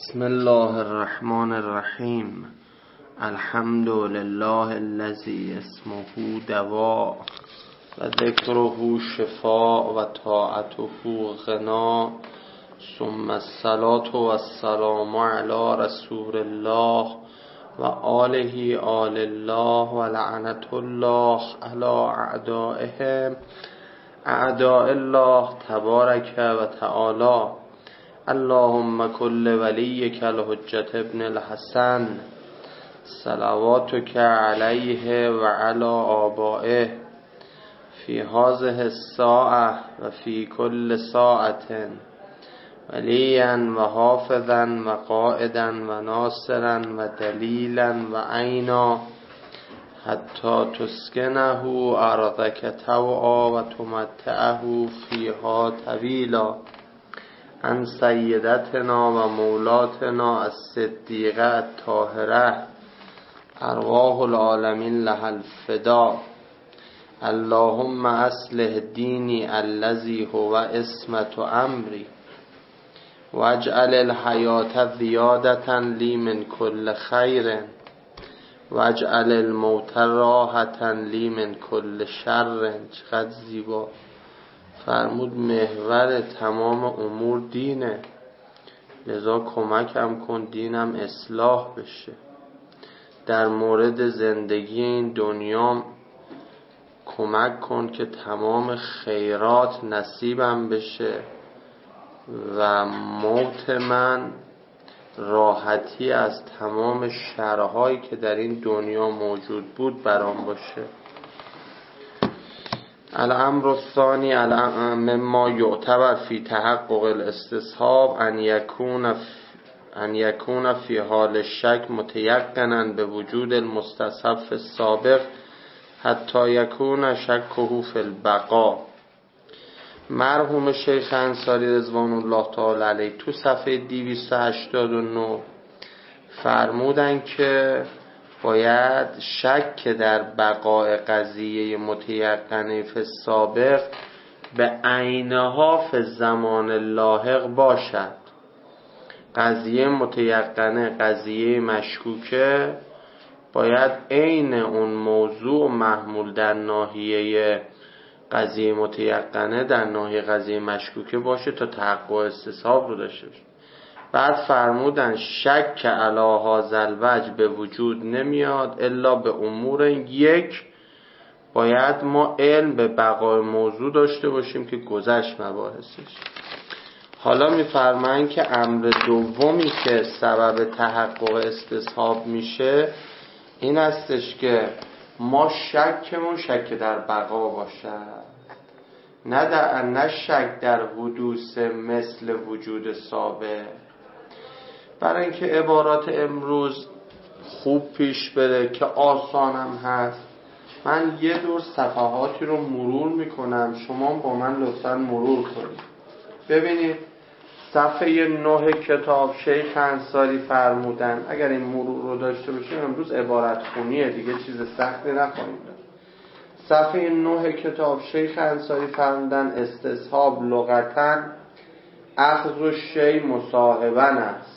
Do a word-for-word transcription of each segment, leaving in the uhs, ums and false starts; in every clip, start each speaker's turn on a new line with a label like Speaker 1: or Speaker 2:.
Speaker 1: بسم الله الرحمن الرحیم. الحمد لله الذی اسمه دواء و ذکره شفاء و طاعته غنا، ثم الصلاة و السلام علی رسول الله و آله آل الله و لعنة الله علی اعدائهم اعداء الله تبارک و تعالی. اللهم کل ولیک الحجة ابن الحسن صلواتک علیه و علی آبائه فی هذه الساعة و فی کل ساعة ولیا و حافظا و قائدا و ناصرا و دلیلا و عینا حتی تسکنه ارضک طوعا و تمتعه فیها طویلا. عن سیدتنا و مولاتنا الصدیقه الطاهره ارواح العالمین لها الفدا. اللهم اصلح دینی الذی هو عصمة امری واجعل الحیاة زیادة لی من کل خیر واجعل الموت راحة لی من کل شر. چقدر زیبا فرمود محور تمام امور دینه، لذا کمکم کن دینم اصلاح بشه. در مورد زندگی این دنیام کمک کن که تمام خیرات نصیبم بشه و موت من راحتی از تمام شرهایی که در این دنیا موجود بود برام باشه. الامر الثانی مما یعتبر فی تحقق الاستصحاب ان یکون ان یکون فی حال شک متیقنا به وجود المستصحب فی السابق حتی یکون شکه فی البقا. مرحوم شیخ انصاری رضوان الله تعالی علیه تو صفحه دویست و هشتاد و نه فرمودن که باید شک در بقای قضیه متیقنه فی السابق به عینها فی الزمان لاحق باشد. قضیه متیقنه، قضیه مشکوکه، باید عین اون موضوع محمول در ناحیه قضیه متیقنه در ناحیه قضیه مشکوکه باشه تا تحقق استصحاب رو داشته باشه. بعد فرمودن شک که علی هذا الوجه به وجود نمیاد الا به امور. یک، باید ما علم به بقای موضوع داشته باشیم که گذشت مباحثش. حالا میفرمایند که امر دومی که سبب تحقق استصحاب میشه این هستش که ما شکمون شک در بقا باشد، نه در نه شک در حدوث مثل وجود سابق. برای اینکه عبارات امروز خوب پیش بره که آسانم هست، من یه دور صفحاتی رو مرور میکنم، شما با من لطفاً مرور کنید. ببینید صفحه نه کتاب شیخ انصاری فرمودن، اگر این مرور رو داشته باشیم امروز عبارت خونیه دیگه، چیز سختی نخواهیم داشت. صفحه نه کتاب شیخ انصاری فرمودن استصحاب لغتاً اخذ الشیء مصاحباً است.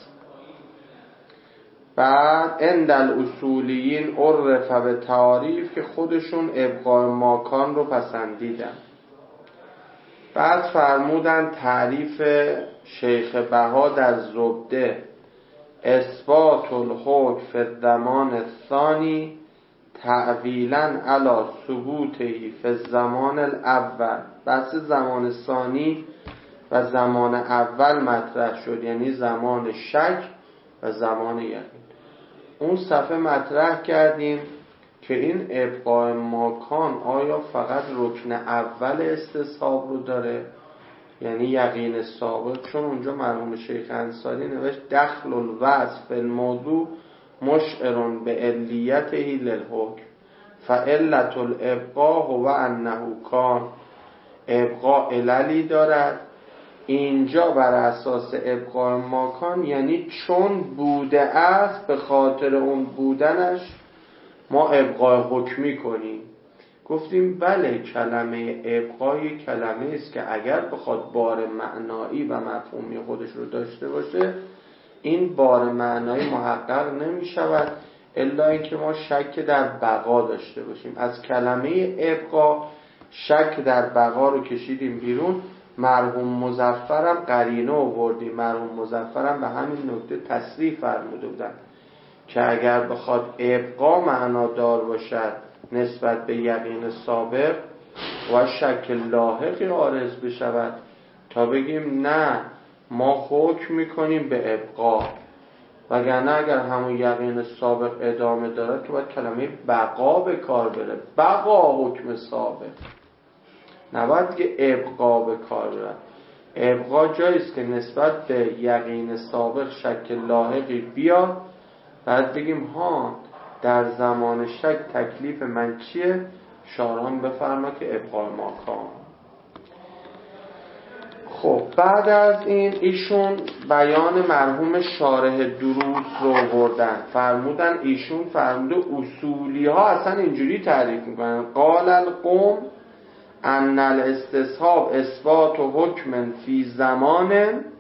Speaker 1: بعد عند الاصولیین عرف به تعریف که خودشون ابقای ماکان رو پسندیدن. بعد فرمودن تعریف شیخ بها در زبده اثبات الحکم فی الزمان الثانی تعویلا علی ثبوته فی الزمان الاول. بحث زمان ثانی و زمان اول مطرح شد، یعنی زمان شک و زمان یقین. اون صفحه مطرح کردیم که این ابقای ماکان آیا فقط رکن اول استصحاب رو داره، یعنی یقین ثابت، چون اونجا مرحوم شیخ انصاری نوشت دخل الوصف الموضوع مشعر به علیته للحکم فعلت الابقاء هو انه کان. ابقاء عللی دارد، اینجا بر اساس ابقای ماکان یعنی چون بوده است به خاطر اون بودنش ما ابقای حکمی کنیم. گفتیم بله، کلمه ابقای کلمه است که اگر بخواد بار معنایی و مفهومی خودش رو داشته باشه این بار معنایی محقق نمی شود الا اینکه ما شک در بقا داشته باشیم. از کلمه ابقا شک در بقا رو کشیدیم بیرون. مرحوم مظفرم قرینه آوردیم، مرحوم مظفرم به همین نکته تصریح فرموده بودن که اگر بخواد ابقا معنادار باشد نسبت به یقین سابق و شک لاحقی عارض بشود تا بگیم نه ما حکم میکنیم به ابقا، وگرنه اگر همون یقین سابق ادامه داره که باید کلمه بقا به کار بره. بقا حکم سابق، نباید که ابقا به کار بره. ابقا جاییست که نسبت به یقین سابق شک لاحقی بیاد، بعد بگیم ها در زمان شک تکلیف من چیه؟ شارحان بفرما که ابقا ماکان. خب بعد از این ایشون بیان مرحوم شارح دروس رو بردن، فرمودن ایشون فرموده اصولی ها اصلا اینجوری تعریف میکنن: قال القوم ان الاستصحاب اثبات و حکم فی زمان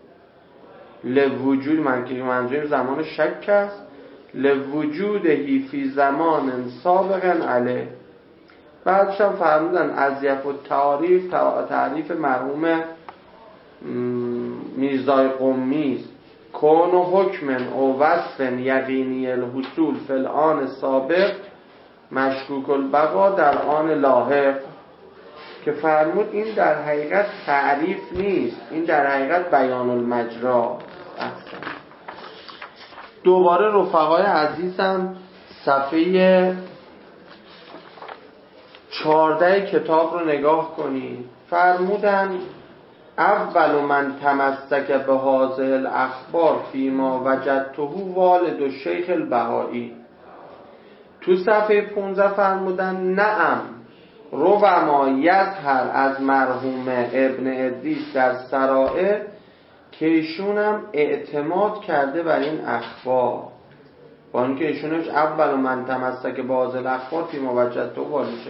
Speaker 1: لوجود، من که منظور زمان شک است، لوجودهی فی زمان سابق علیه. بعدش هم فرمودن اضیف و تعریف تعریف مرحوم میرزای قمی است: کون و حکم او وصف یقینی الحصول فی الآن سابق مشکوک البقا در آن لاحق. که فرمود این در حقیقت تعریف نیست، این در حقیقت بیان المجرا. دوباره رفقای عزیزم صفحه چهارده کتاب رو نگاه کنید. فرمودن اول من تمسک به هذه الاخبار فیما وجدته والد الشیخ البهایی. تو صفحه پانزده فرمودن نعم ربما یظهر از مرحوم ابن ادریس در سرائر که ایشونم اعتماد کرده بر این اخبار، با اینکه ایشونش اول من تمسک به هذه الاخبار فیما وجدته والد الشیخ.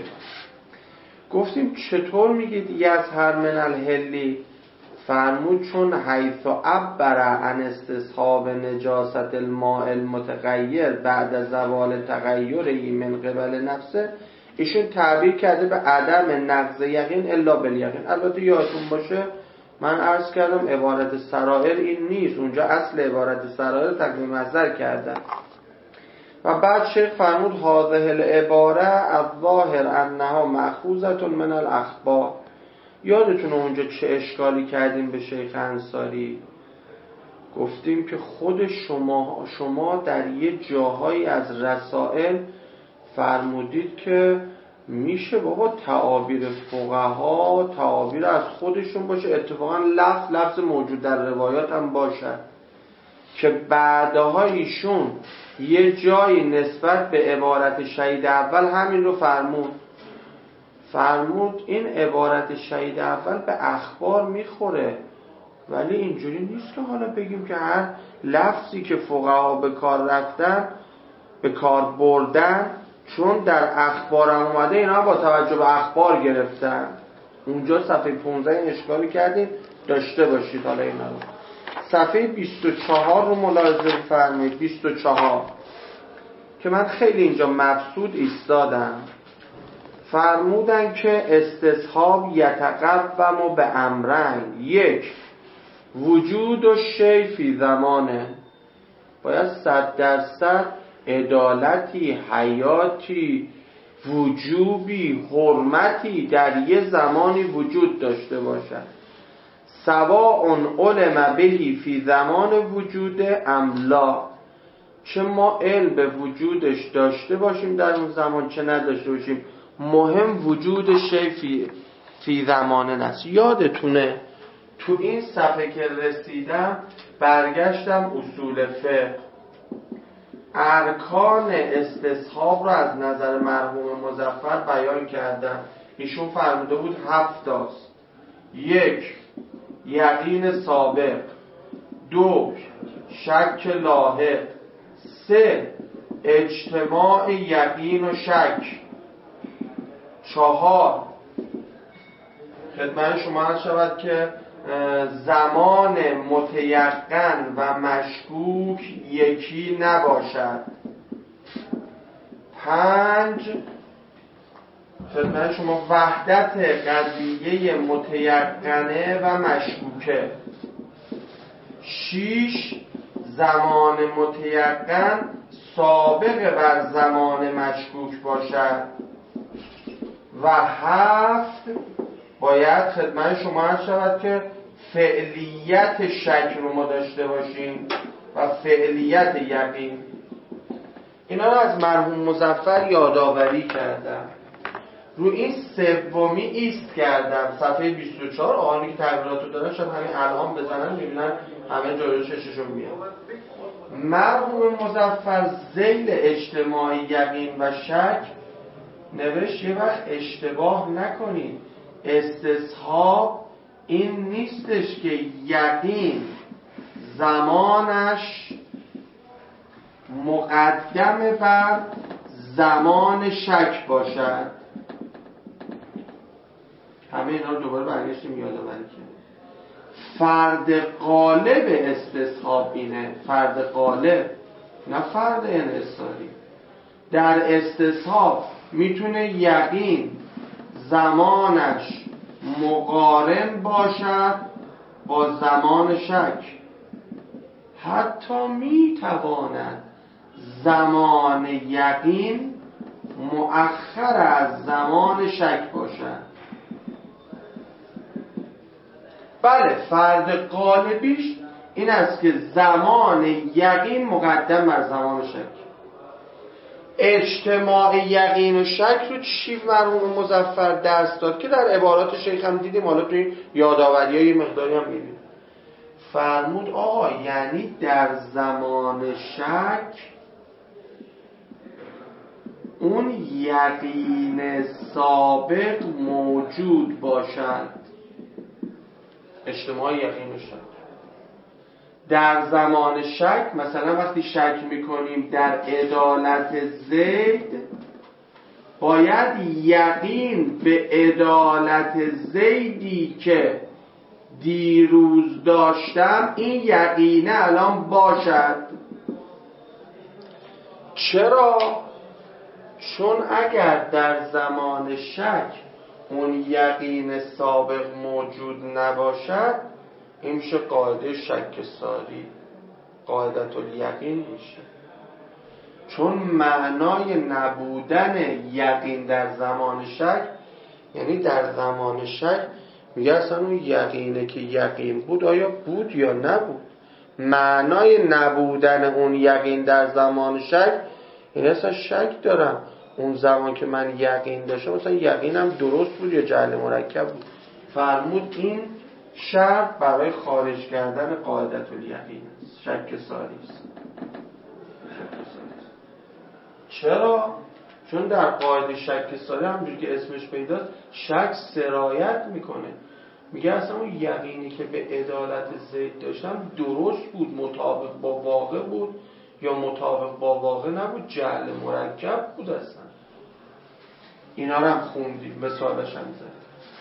Speaker 1: گفتیم چطور میگید یظهر من الحلی؟ فرمود چون حیث عبر عن استصحاب نجاست الماء المتغیر بعد زوال تغییره من قبل نفسه، ایشون تعبیر کرده به عدم نقض یقین الا بالیقین. البته یادتون باشه من عرض کردم عبارت سرائر این نیست، اونجا اصل عبارت سرائر تقدیم نظر کردن. و بعد شیخ فرمود هذه العباره الظاهر انها مأخوذة من الاخبار. یادتونه اونجا چه اشکالی کردیم به شیخ انصاری؟ گفتیم که خود شما شما در یه جاهایی از رسائل فرمودید که میشه بابا تعابیر فقها تعابیر از خودشون باشه، اتفاقا لفظ لفظ موجود در روایات هم باشه، که بعدها ایشون یه جایی نسبت به عبارت شهید اول همین رو فرمود. فرمود این عبارت شهید اول به اخبار میخوره، ولی اینجوری نیست که حالا بگیم که هر لفظی که فقها به کار رفتن به کار بردن چون در اخبار هم اومده اینا با توجه به اخبار گرفتن. اونجا صفحه پانزده این اشکالی کردیم، داشته باشید حالا اینا رو. صفحه بیست و چهار رو ملاحظه فرمایید. بیست و چهار که من خیلی اینجا مبسوط ایستادم. فرمودن که استصحاب یتقوم به امرین: یک، وجود و شی فی زمانه، باید صد درصد عدالتی، حیاتی، وجوبی، حرمتی در یه زمانی وجود داشته باشد. سواء علم بهی فی زمان وجود ام لا، چه ما علم به وجودش داشته باشیم در اون زمان چه نداشته باشیم، مهم وجود شی فی, فی زمانه نست. یادتونه تو این صفحه که رسیدم برگشتم اصول فقه، ارکان استصحاب رو از نظر مرحوم مظفر بیان کردم. ایشون فرموده بود هفت است: یک، یقین سابق; دو، شک لاحق; سه، اجتماع یقین و شک; چهار، خدمت شما عرض شود که زمان متیقن و مشکوک یکی نباشد. پنج، خدمت شما وحدت قضیه متیقنه و مشکوکه. شیش، زمان متیقن سابق بر زمان مشکوک باشد. و هفت، باید خدمت شما عرض شود که فعلیت شک رو ما داشته باشیم و فعلیت یقین. اینا رو از مرحوم مظفر یادآوری کردم. رو این سومی ایست کردم، صفحه بیست و چهار. آقایی که تعبیرات رو دارن شاید همین الان بزنن میبینن همه جلوی چششون میاد. مرحوم مظفر ذیل اجتماعی یقین و شک نوشت یه وقت اشتباه نکنید، استصحاب این نیستش که یقین زمانش مقدم بر زمان شک باشد. همه اینا رو دوباره برگشتیم یادآوری کنیم. فرد غالب استصحاب اینه، فرد غالب، نه فرد انحصاری. در استصحاب میتونه یقین زمانش مقارن باشد با زمان شک، حتی میتواند زمان یقین مؤخر از زمان شک باشد. بله، فرد غالبیش این است که زمان یقین مقدم بر زمان شک. اجتماع یقین و شک رو چی مرحوم مظفر درس داد که در عبارات شیخ هم دیدیم، حالا توی یادآوری های مقداری هم میبینیم. فرمود آقا یعنی در زمان شک اون یقین سابق موجود باشد. اجتماع یقین و شک در زمان شک، مثلا وقتی شک میکنیم در عدالت زید، باید یقین به عدالت زیدی که دیروز داشتم این یقینه الان باشد. چرا؟ چون اگر در زمان شک اون یقین سابق موجود نباشد، این میشه قاعده شک ساری، قاعدت الیقین میشه. چون معنای نبودن یقین در زمان شک یعنی در زمان شک میگه اصلا اون یقینه که یقین بود آیا بود یا نبود. معنای نبودن اون یقین در زمان شک یعنی اصلا شک دارم اون زمان که من یقین داشتم مثلا یقینم درست بود یا جهل مرکب بود. فرمود این شرط برای خارج کردن قاعدت الیقین است، شک ساری است. چرا؟ چون در قاعده شک ساری همونجوری که اسمش پیداست شک سرایت میکنه. میگه اصلا اون یقینی که به عدالت زید داشتم درست بود، مطابق با واقع بود یا مطابق با واقع نبود، جهل مرکب بود. اصلا اینا رو هم خوندیم، مثالش هم زد.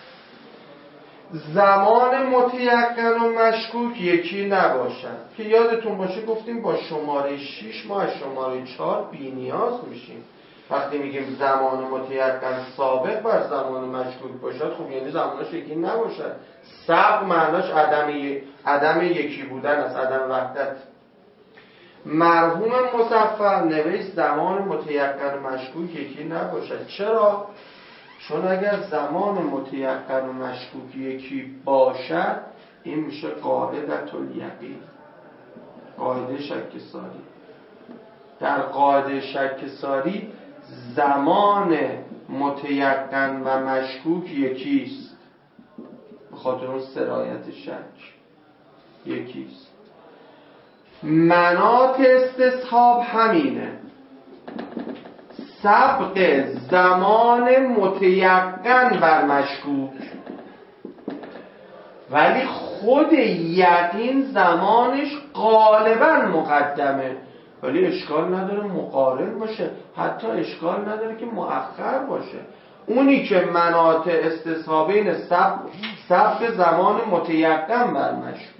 Speaker 1: زمان متیقن و مشکوک یکی نباشد که یادتون باشه گفتیم با شماره شش ما از شماره چهار بی نیاز میشیم. وقتی میگیم زمان متیقن سابق بر زمان مشکوک باشد، خب یعنی زمانش یکی نباشد. سبق معناش عدم ی... عدم یکی بودن است، عدم وحدت. مرحوم مظفر نوشت زمان متیقن و مشکوک یکی نباشد. چرا؟ چون اگر زمان متیقن و مشکوک یکی باشد این میشه قاعدت الیقین، قاعده شک ساری. در قاعده شک ساری زمان متیقن و مشکوک یکیست، به خاطر اون سرایت شک یکیست. مناط استصحاب همینه، سبق زمان متیقن بر مشکوک، ولی خود یقین زمانش غالبا مقدمه، ولی اشکال نداره مقارن باشه، حتی اشکال نداره که مؤخر باشه. اونی که مناط استصحابین سبق ثبت زمان متیقن بر مشکوک.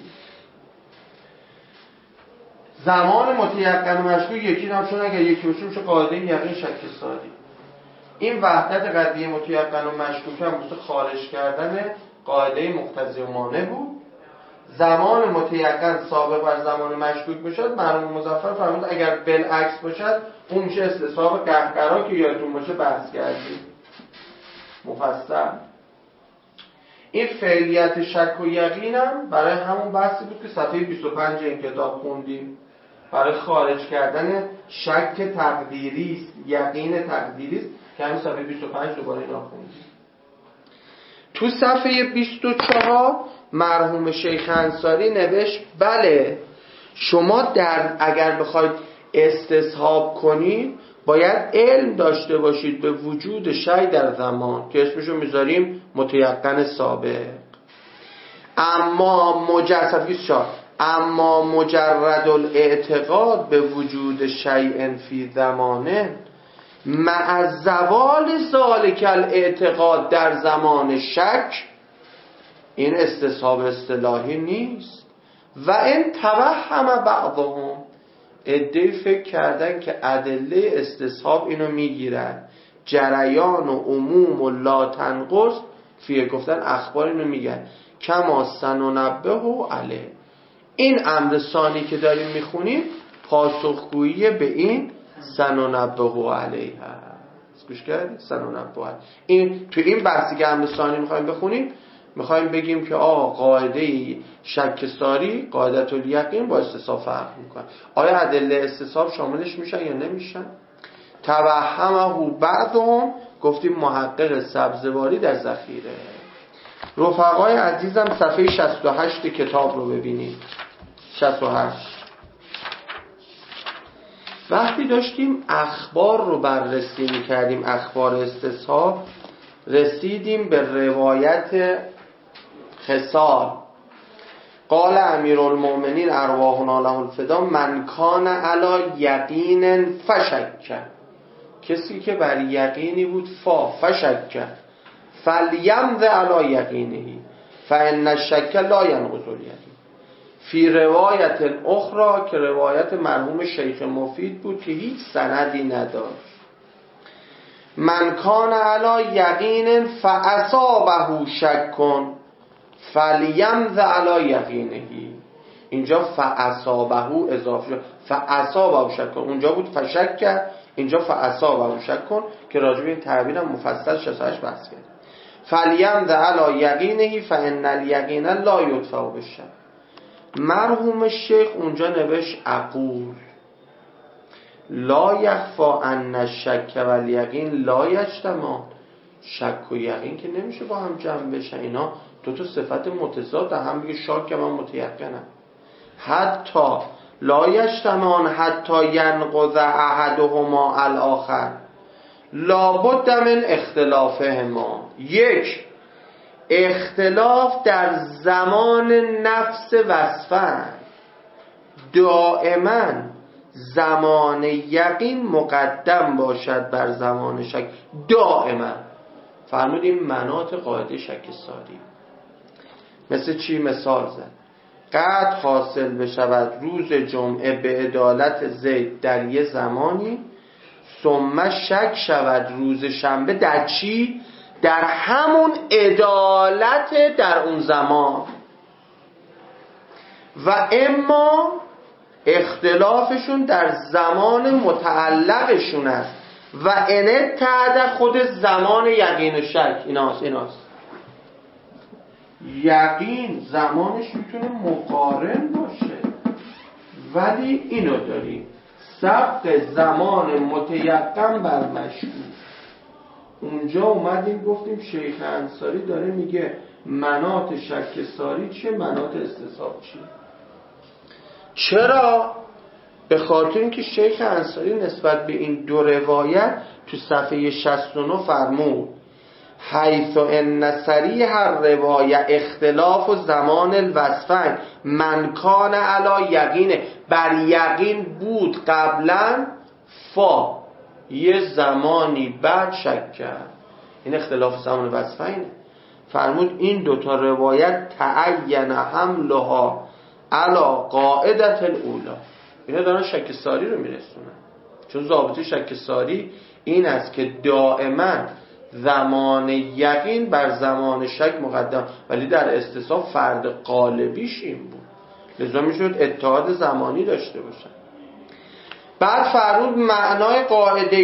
Speaker 1: زمان متیقن و مشکوک یکی نمشون، اگر یکی باشون میشه قاعده یقین شک ساری. این وحدت قضیه متیقن و مشکوک هم مثل خارج کردن قاعده مقتضی و مانع بود. زمان متیقن سابق بر زمان مشکوک باشد، مرحوم مظفر فرمود اگر بالعکس باشد اون میشه استصحاب قهقرا که یادتون باشه بحث کردیم مفصل. این فعلیت شک و یقینم برای همون بحثی بود که صفحه بیست و پنج این کتاب خوندیم، برای خارج کردن شک تقدیری است، یقین تقدیری است که همین صفحه بیست و پنج دوباره اینا خوندیم. تو صفحه بیست و چهار مرحوم شیخ انصاری نوشت بله شما در اگر بخواید استصحاب کنید باید علم داشته باشید به وجود شی در زمان که اسمشو میذاریم متیقن سابق. اما مجرد شد اما مجرد الاعتقاد به وجود شیء فی زمانه مع زوال ذالک الاعتقاد در زمان شک، این استصحاب اصطلاحی نیست. و این توهم بعضهم، عده‌ای فکر کردن که ادله استصحاب اینو میگیرن، جریان و عموم و لا تنقص فیه، گفتن اخبار اینو میگن کما سننبه و علیه. این امر ثانی که داریم میخونیم پاسخگویی به این سننبه و علیه هست. گوش کردید؟ سننبه و علیه. این تو این بحثی که امر ثانی میخوایم بخونیم میخوایم بگیم که آه قاعده شک ساری قاعدت الیقین با استصحاب فرق میکنه. آیا ادله استصحاب شاملش میشن یا نمیشن؟ توهمه بعضهم، گفتیم محقق سبزواری در ذخیره. رفقای عزیزم صفحه شصت و هشت کتاب رو ببینید. شصت و هشت وقتی داشتیم اخبار رو بررسی میکردیم، اخبار استصحاب، رسیدیم به روایت خصال. قال امیرالمؤمنین ارواحنا له الفدا من کان علی یقین فشک، کسی که بر یقینی بود فا فشک فلیمض علی یقینه فان الشک لا ینقض الیقین. فی روایت اخرى که روایت مرحوم شیخ مفید بود که هیچ سندی نداشت، من کان علی یقین فاصابه شک فلیمض علی یقینه. اینجا فاصابه اضافه شد، فاصابه شک، اونجا بود فشک کرد، اینجا فاصابه شک کن که راجع به این تعبیرم مفصل شصت و هشت بحث کرد. فلیمض علی یقینه فان الیقین لا یدفع بالشک. مرحوم شیخ اونجا نوشت اقول لا یخفا ان الشک و الیقین لا یجتمعان. شک و یقین که نمیشه با هم جمع بشن، اینا دو تا صفت متضاد هم. بگه شاک که من متیقنم، حتی لا یجتمعان حتی ینقض احدهما الاخر لابد من اختلافهما. یک، اختلاف در زمان نفس وصفن، دائما زمان یقین مقدم باشد بر زمان شک، دائما. فرمودیم مناط قاعده شک ساری مثل چی مثال زد؟ قد حاصل بشود روز جمعه به عدالت زید در یه زمانی، ثم شک شود روز شنبه در چی؟ در همون عدالت در اون زمان. و اما اختلافشون در زمان متعلقشون است و انه تعد خود زمان یقین و شک. ایناست ایناست یقین زمانش میتونه مقارن باشه، ولی اینو داریم سبق زمان متیقن بر مشکوک. اونجا اومدیم گفتیم شیخ انصاری داره میگه مناط شک ساری چیه، مناط استصحاب چیه. چرا؟ به خاطر اینکه شیخ انصاری نسبت به این دو روایت تو صفحه شصت و نه فرمود حیث ان صریح هر روایه اختلاف و زمان الوصفین من کان علی یقینه، بر یقین بود قبلا، فا یه زمانی بعد شک کرد. این اختلاف زمان وصفینه. فرمود این دوتا روایت تعین حملها علا قاعدت الاولا. اینا دارن شک ساری رو میرسونن، چون ضابطه شک ساری این است که دائما زمان یقین بر زمان شک مقدم، ولی در استصحاب فرد غالبیش این بود، لذا میشد اتحاد زمانی داشته باشن. بعد فرمود معنای قاعده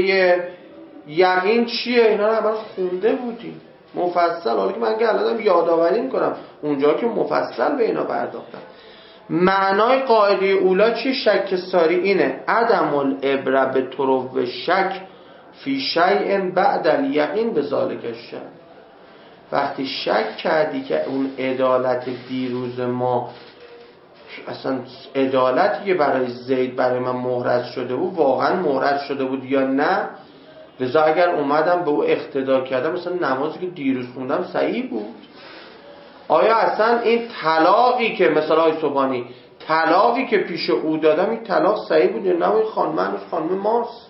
Speaker 1: یقین چیه؟ اینا رو همه خونده بودیم مفصل، حالا که من که الانم یادآوری میکنم اونجا که مفصل به اینا پرداختم. معنای قاعده اولا چی؟ شک ساری اینه عدم العبره به طرو شک فی شیء بعد الیقین به ذالک الشیء. وقتی شک کردی که اون عدالت دیروز ما اصلا عدالتی که برای زید برای من مهرز شده بود واقعا مهرز شده بود یا نه، لذا اگر اومدم به او اقتدا کردم مثلا نمازی که دیروز خوندم صحیح بود، آیا اصلا این طلاقی که مثلا آی صبحانی طلاقی که پیش او دادم این طلاق صحیح بود یا نه؟ این خانم هنوز خانم ماست.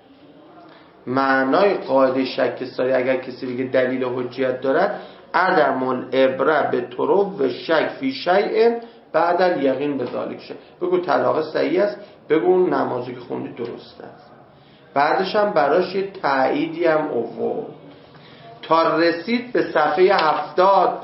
Speaker 1: معنای قاعده شک ساری اگر کسی بگه دلیل حجیت دارد عدم العبره به طرو و شک فی شیء بعد الیقین به ذالک شیء. بگو طلاق صحیح است، بگو اون نمازی که خوندی درست است، بعدش هم براش یه تأییدی هم اوورد تا رسید به صفحه هفتاد.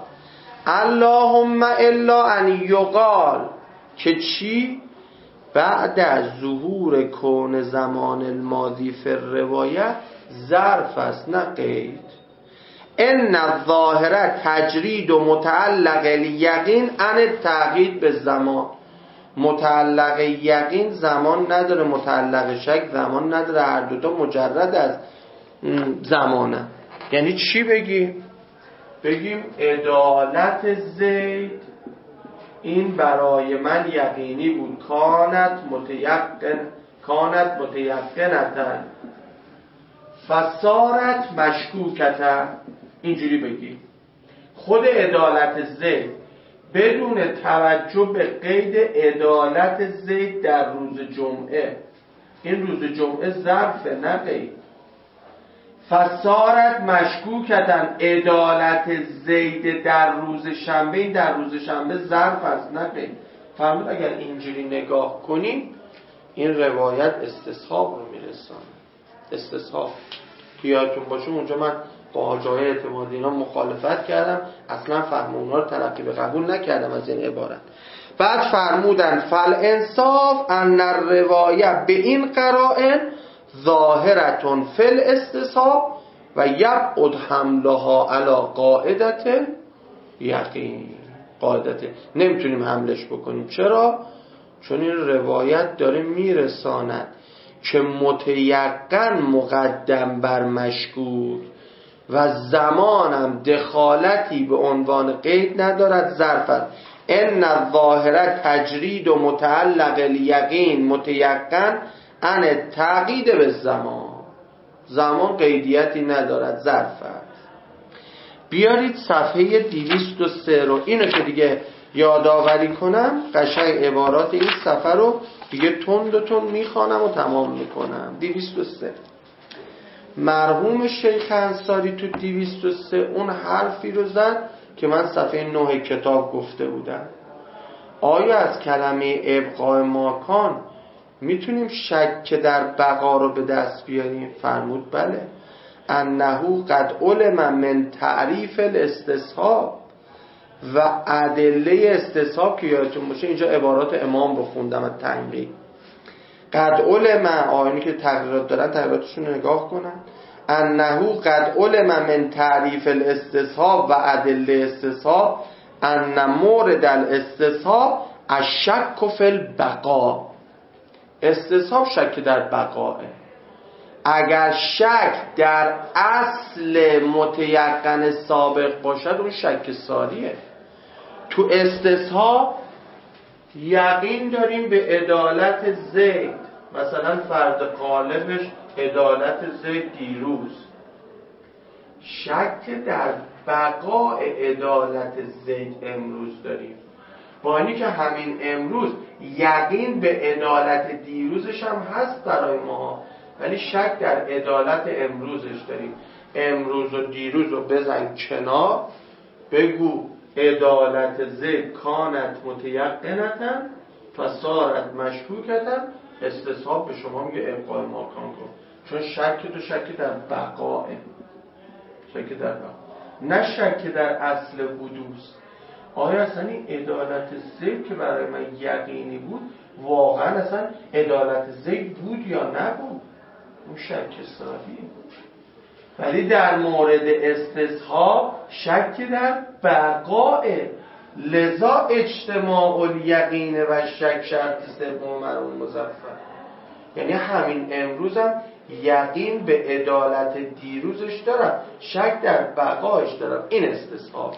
Speaker 1: اللهم الا ان یقال که چی؟ بعد از ظهور کون زمان الماضی فی الروایه ظرف است نه قید. ان الظاهره تجرید و متعلق الیقین عن تقیید به زمان. متعلق یقین زمان نداره، متعلق شک زمان نداره، هر دوتا مجرد از زمانه. یعنی چی بگیم؟ بگیم عدالت زید این برای من یقینی بود، کانت متیقن کانت متیقنتن فصارت مشکوکتن. اینجوری بگیم خود عدالت زید بدون توجه به قید عدالت زید در روز جمعه، این روز جمعه ظرفه نه قید. فصارت مشکوکتن عدالت زید در روز شنبه، این در روز شنبه ظرف است نه قید. فرمود اگر اینجوری نگاه کنیم این روایت استصحاب رو میرسانه. استصحاب یادتون باشه اونجا من با حاجای اعتمادی اینا مخالفت کردم، اصلا فهم اونا رو تلقی به قبول نکردم از این عبارت. بعد فرمودن فل انصاف ان الروایه به این قرائن ظاهرتون فل استصحاب و یبعد حملها علی قاعدت یقین. قاعدت نمیتونیم حملش بکنیم. چرا؟ چون این روایت داره میرساند که متیقن مقدم بر مشکوک و زمانم دخالتی به عنوان قید ندارد، ظرفت. ان الظاهره تجرید و متعلق الیقین متیقن عن تقیید به زمان. زمان قیدیتی ندارد، ظرفت. بیارید صفحه دویست و سه رو، اینو که دیگه یادآوری کنم قشنگ عبارات این صفحه رو دیگه تند و تند میخوانم و تمام میکنم. دویست و سه مرحوم شیخ انصاری تو دویست و سه اون حرفی رو زد که من صفحه نه کتاب گفته بودم. آیا از کلمه ابقاء ماکان میتونیم شک در بقا رو به دست بیاریم؟ فرمود بله. انه قد علم من تعریف الاستصحاب و ادله استصحاب، که یادتون باشه اینجا عبارات امام رو خوندم از تنقیح. قد علم، آیونی که تقریرات دارن تقریراتشون رو نگاه کنن. انه قد علم من تعریف الاستصحاب و ادله استصحاب ان مورد الاستصحاب الشک فی البقاء. استصحاب شک در بقاه. اگر شک در اصل متیقن سابق باشد اون شک ساریه. تو استصحاب یقین داریم به عدالت زید، مثلا فرد غالبش عدالت زید دیروز. شک در بقاء عدالت زید امروز داریم، با اینی که همین امروز یقین به عدالت دیروزش هم هست برای ما، ولی شک در عدالت امروزش داریم. امروز و دیروز رو بزن کنار، بگو عدالت زید کانت متیقنتن فصارت مشکوکتن، استصحاب به شما میگه ابقاء ماکان کن، چون شک تو شک در بقاه، شک در بقا، نه شک در اصل حدوث. آیا اصلا این عدالت زید که برای من یقینی بود واقعا اصلا عدالت زید بود یا نبود؟ اون شک ساری بود. ولی در مورد استصحاب شک در بقاه، لذا اجتماع الیقین و شک شرط سوم مرحوم مظفر. یعنی همین امروز هم یقین به عدالت دیروزش دارم، شک در بقایش دارم. این استصحابه.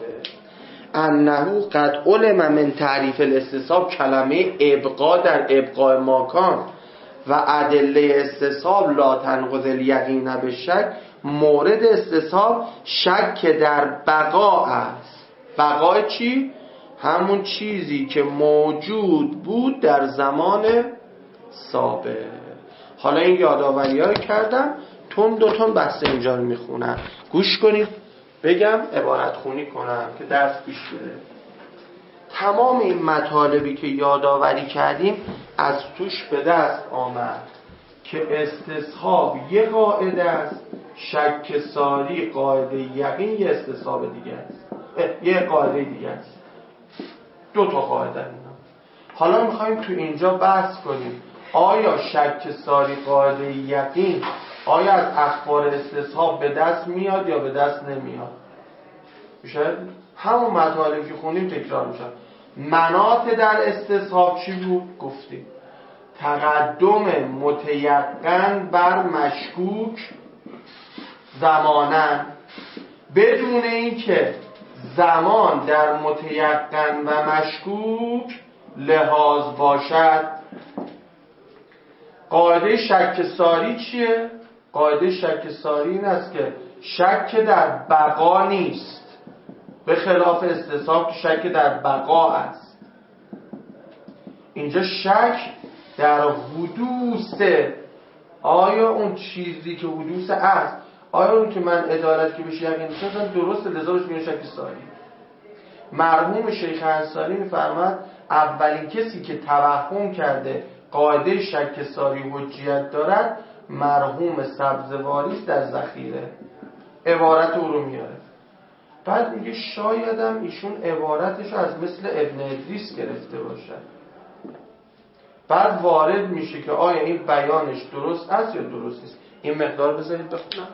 Speaker 1: انه قد علم من تعریف الاستصحاب کلمه ابقا در ابقاء ماکان و ادله استصحاب لا تنقض الیقین به شک. مورد استصحاب شک در بقا است. بقا چی؟ همون چیزی که موجود بود در زمان سابق. حالا این یادآوری ها رو کردم، تون دو تون بحث اینجا رو میخونم، گوش کنید بگم عبارت خونی کنم که درس پیش بره. تمام این مطالبی که یادآوری کردیم از توش به دست آمد که استصحاب یه قاعده است، شک ساری قاعده یقین یه استصحاب دیگه است، یه قاعده دیگه است، دو تا قاعده اینا. حالا میخوایم تو اینجا بحث کنیم آیا شک ساری قاعده یقین آیا از اخبار استصحاب به دست میاد یا به دست نمیاد؟ میشه همون مطالبی که خونیم تکرار میشه. مناط در استصحاب چی بود؟ گفتیم تقدم متیقن بر مشکوک زمانن، بدون اینکه زمان در متیقن و مشکوک لحاظ باشد. قاعده شک ساری چیه؟ قاعده شک ساری این است که شک در بقا نیست، به خلاف استصحاب که شک در بقا است. اینجا شک در حدوث، آیا اون چیزی که حدوث است، آیا اون که من عدالت که بشه یقین میشم درسته، لذا بهش میگن شک ساری. مرحوم شیخ انصاری میفرماد اولین کسی که توهم کرده قاعده شک ساری حجیت دارد مرحوم سبزواری است در ذخیره. عبارت او رو میاره، بعد میگه شایدم ایشون عبارتش از مثل ابن ادریس گرفته باشد. بعد وارد میشه که آیا این بیانش درست است یا درست نیست. این مقدار بذارید بخونم.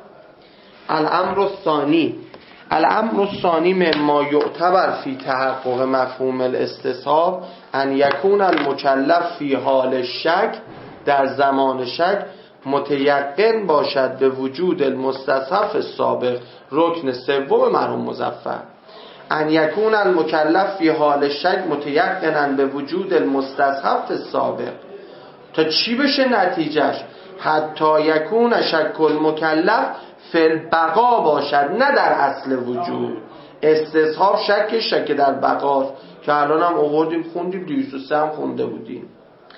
Speaker 1: الامر الثانی، الامر الثانی مما یعتبر فی تحقق مفهوم الاستصحاب ان یکون المکلف فی حال شک، در زمان شک متیقن باشد به وجود المستصحب سابق. رکن سوم مرحوم مظفر ان یکون المکلف فی حال شک متیقنا به وجود المستصحب سابق. تا چی بشه نتیجهش؟ حتی یکون شک المکلف فی البقا باشد، نه در اصل وجود. استصحاب شک شک در بقاست که الان هم آوردیم خوندیم، دویست و سه هم خونده بودیم.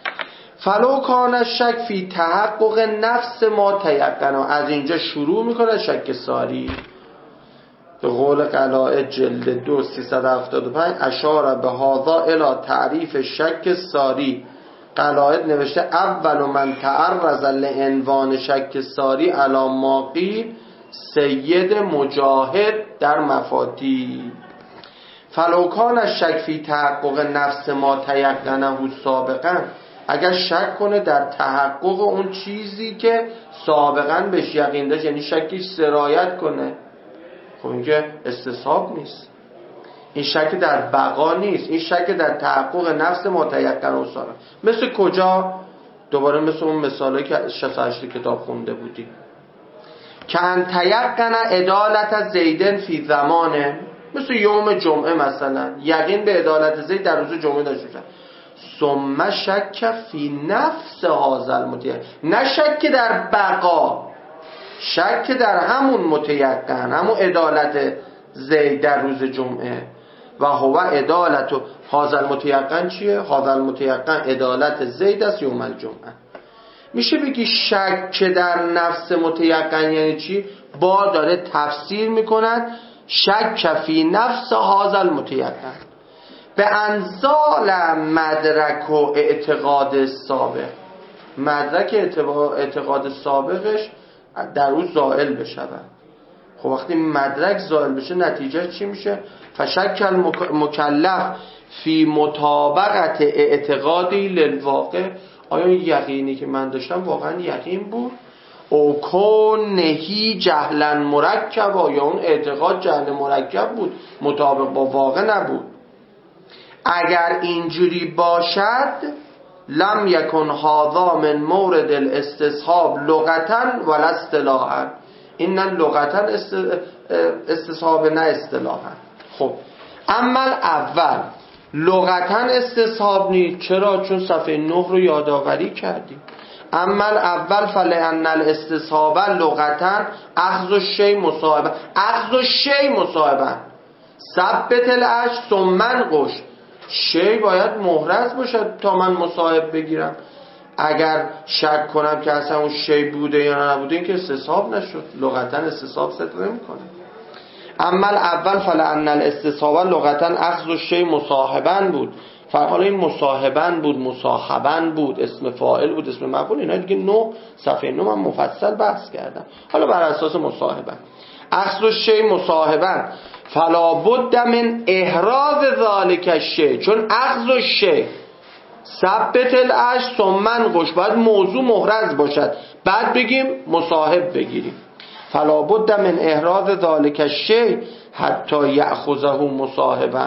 Speaker 1: فلو کان شک فی تحقق نفس ما تیقنا. از اینجا شروع میکنه شک ساری. به قول قلائد جلد دو سیصد و هفتاد و پنج اشاره به هذا الی تعریف شک ساری. قلائد نوشته اول من تعرض لعنوان شک ساری علی ما قیل سید مجاهد در مفاتی. فلو کان شک فی تحقق نفس ما تیقنه سابقا. اگر شک کنه در تحقق اون چیزی که سابقا بهش یقین داشت، یعنی شکیش سرایت کنه، خب این که استصحاب نیست. این شک در بقا نیست، این شک در تحقق نفس متیقن و سابق. مثل کجا؟ دوباره مثل اون مثالی که شصت و هشت کتاب خونده بودیم که ان تیقن عدالت زیدن فی زمانه، مثل یوم جمعه مثلا یقین به عدالت زید در روز جمعه داشته باشن. ثم شک فی نفس هذا المتیقن، نه شک در بقا، شک در همون متیقن، همون عدالت زید در روز جمعه. و هو عدالت هذا المتیقن چیه؟ هذا المتیقن عدالت زید است یوم الجمعه. میشه بگی شک در نفس متیقن یعنی چی؟ با داره تفسیر میکنن شک فی نفس هذا المتیقن به انزال مدرک و اعتقاد سابق، مدرک اعتقاد سابقش در او زائل بشه. خب وقتی مدرک زائل بشه نتیجه چی میشه؟ فشک المکلف فی مطابقت اعتقادی للواقع، آیا یقینی که من داشتم واقعا یقین بود؟ او کنهی جهلا مرکب، یا اون اعتقاد جهل مرکب بود مطابق با واقع نبود. اگر اینجوری باشد لم یکن هذا من مورد الاستصحاب لغتا ولا اصطلاحا، این نه لغتا استصحاب نه اصطلاحا. خب اما اول لغتا استصحاب نیست. چرا؟ چون صفحه نه رو یادآوری کردیم. اما اول فلان الاستصحاب لغتا اخذ الشیء مصاحبا، اخذ الشیء مصاحبا ثبت الاش ثم انقش، شی باید محرز باشد تا من مصاحب بگیرم. اگر شک کنم که اصلا اون شی بوده یا نبوده، این که استصحاب نشد، لغتا استصحاب صدق نمی‌کنه. اما اول فلان الاستصحاب لغتا اخذ الشیء مصاحبا بود، فحالا این مصاحبا بود، مصاحبا بود، اسم فاعل بود، اسم مفعول، اینا دیگه نو صفحه نو من مفصل بحث کردم. حالا بر اساس مصاحبا اخذ الشیء مصاحبا فلا بد من احراز ذالک الشیء، چون اخذ الشیء ثبت الاش ثم انقش، باید موضوع محرز باشد بعد بگیم مصاحب بگیریم. فلا بد من احراز ذالک الشیء حتی یأخذه مصاحبا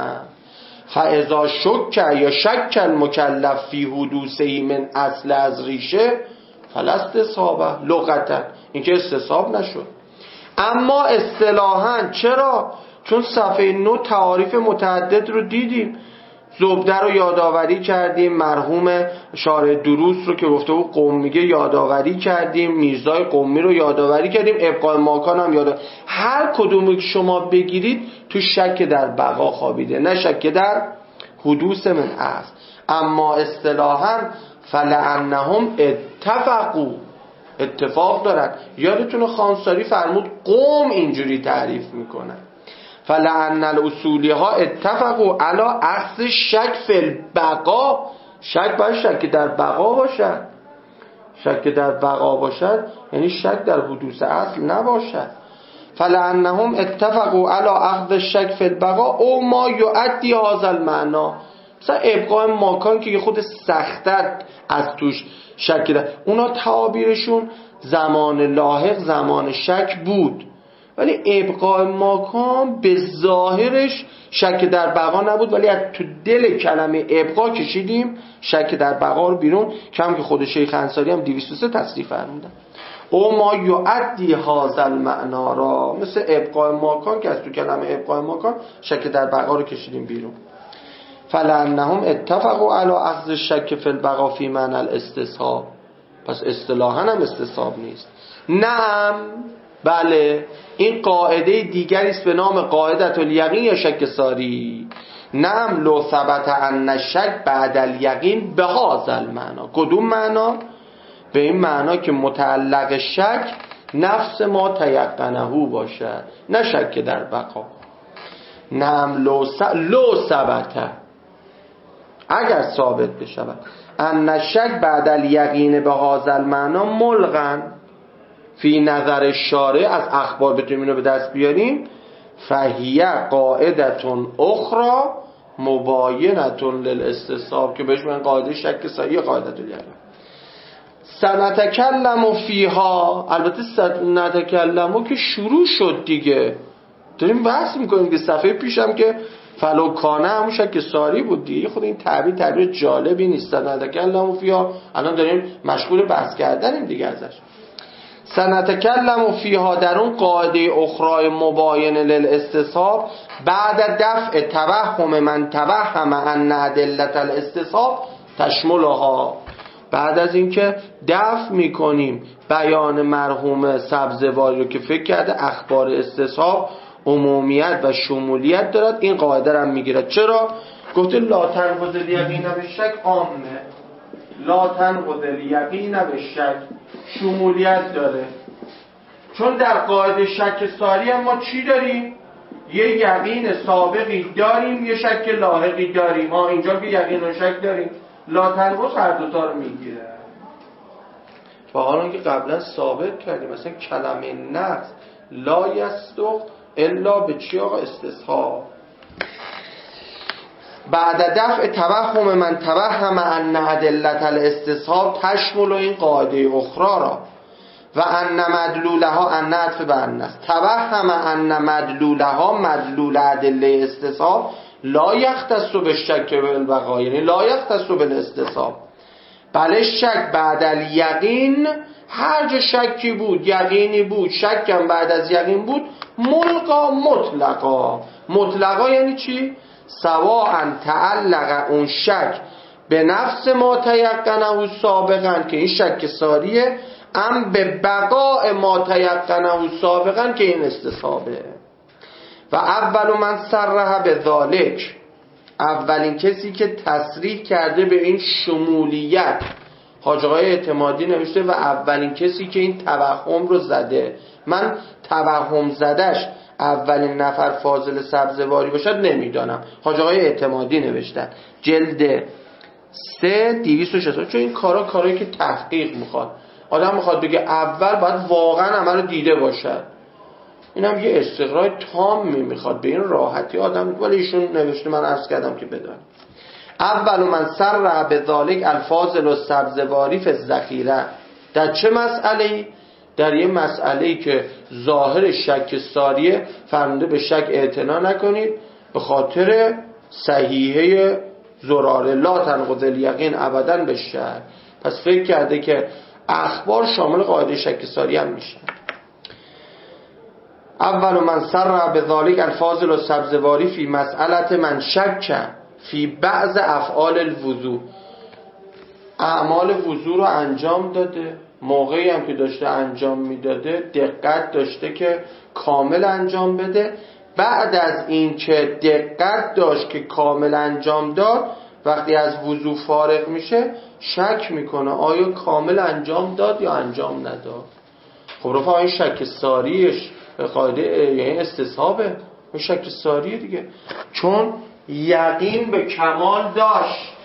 Speaker 1: فاذا شک یا شک المکلف فی حدوثه من اصل از ریشه فلا استصحاب لغتا، این که استصحاب نشد. اما اصطلاحاً چرا؟ چون صفحه نو تعاریف متعدد رو دیدیم، زبده رو یادآوری کردیم، مرحوم شارح دروس رو که گفته بود قم میگه یادآوری کردیم، میرزای قمی رو یادآوری کردیم، ابقاء ماکان هم یادآوری. هر کدومی که شما بگیرید تو شک در بقا خوابیده، نه شک در حدوث من است. اما اصطلاحاً فلعنهم اتفقوا، اتفاق دارن. یادتونه خانساری فرمود قوم اینجوری تعریف میکنن، فلعن الاصولی ها اتفقوا علی اخذ شک فی البقا، شک باید شک در بقا باشد، شک در بقا باشد یعنی شک در حدوث اصل نباشد. فلعنهم اتفقوا علی اخذ شک فی البقا او ما یؤدی هذا المعنی، مثلا ابقاء ماکان که خود سخت‌تر از توش شک در، اونا تعابیرشون زمان لاحق زمان شک بود، ولی ابقاء ماکان به ظاهرش شک در بقا نبود، ولی از تو دل کلمه ابقا کشیدیم شک در بقا رو بیرون، کم که خود شیخ انصاری هم دویست و سه تصریح فرمودن. او ما یؤدی هذا المعنی را، مثل ابقاء ماکان که از تو کلمه ابقاء ماکان شک در بقا رو کشیدیم بیرون. فلعنهم اتفقوا علی اخذ الشک فی البقا فی معنی الاستصحاب، پس اصطلاحاً هم استصحاب نیست. نعم بله، این قاعده دیگری است به نام قاعدة الیقین یا شک ساری. نعم لو ثبت ان الشک بعد الیقین به هذا المعنی، کدوم معنا؟ به این معنا که متعلق شک نفس ما تیقنه باشد، نه شک در بقا. نعم لو س... لو ثبت، اگر ثابت بشود ان الشک بعد الیقین به هذا المعنی ملغن فی نظر شارع، از اخبار بتونیم اینو به دست بیاریم، فهیه قاعدتون اخرى مباینتون للاستصحاب، که بهش من قاعده شک صحیح قاعدت الیقین. سنتکلم فیها، البته سنتکلمو که شروع شد دیگه، داریم بحث میکنیم که صفحه پیشم که فلوکانه همون شک ساری بود دیگه، خود این تعبیر تعبیر جالبی نیست. سنتکلم فیها الان داریم مشغول بحث کردنیم دیگه ازش. سنتکلم فیها در اون قاعده اخرى مباین للاستصحاب بعد دفع توهم من توهم ان ادلة الاستصحاب تشملها، بعد از اینکه دفع میکنیم بیان مرحوم سبزواری رو که فکر کرده اخبار استصحاب عمومیت و شمولیت دارد، این قاعده رو هم میگیرد. چرا؟ گفته لا تنقض الیقین بالشک عامه، لا تنقض الیقین بالشک شمولیت داره، چون در قاعده شک ساری هم ما چی داریم؟ یه یقین سابقی داریم، یه شک لاحقی داریم. ما اینجا که یقین و شک داریم، لا تنقص هر دوتا رو میگیره. با حالا که قبلا ثابت کردیم مثلا کلمه نقص لا یصدق الا به چی آقا؟ استصحاب. بعد دفع توهم من توهم ان ادلت الاستصحاب تشمل این قاعده اخرى را و ان مدلولها ان عطف به ان است. توهم ان مدلولها مدلول ادله استصحاب لا یختص بالشک بالبقا، یعنی لا یختص بالاستصحاب، بله شک بعد الیقین، هر جا شکی بود یقینی بود، شکم بعد از یقین بود، ملقا مطلقا. مطلقا یعنی چی؟ سواء تعلق اون شک به نفس ما تیقنه سابقا که این شک ساریه، ام به بقاء ما تیقنه سابقا که این استصحابه. و اول من صرح به ذالک، اولین کسی که تصریح کرده به این شمولیت، حاج آقای اعتمادی نوشته و اولین کسی که این توهم رو زده. من توهم زدش اولین نفر فاضل سبزواری باشد نمیدانم، حاج آقای اعتمادی نوشتن جلد سه دویست و شصت. چون این کارا کارایی که تحقیق میخواد، آدم میخواد بگه اول باید واقعا همه رو دیده باشد. این هم یه استقرار تام میخواد، به این راحتی آدم، ولی ایشون نوشته من عرض کردم که بدان. اول من سر به ذالک الفاضل و سبزواری فی الذخیره. در چه مسئله‌ای؟ در یه مسئله‌ای که ظاهر شک ساریه، فرموده به شک اعتنا نکنید به خاطر صحیحه زراره لا تنقض الیقین ابدا به شک. پس فکر کرده که اخبار شامل قاعده شک ساری هم میشه. اول من سر به ذالک الفاضل و سبزواری فی مسئلت من شک فی بعض افعال الوضو، اعمال وضو رو انجام داده، موقعی هم که داشته انجام میداده دقت داشته که کامل انجام بده. بعد از این که دقت داشت که کامل انجام داد، وقتی از وضو فارغ میشه شک میکنه آیا کامل انجام داد یا انجام نداد. خب رفا این شک ساریش به قاعده یعنی استصحابه، این شک ساریه دیگه، چون یقین به کمال داشت.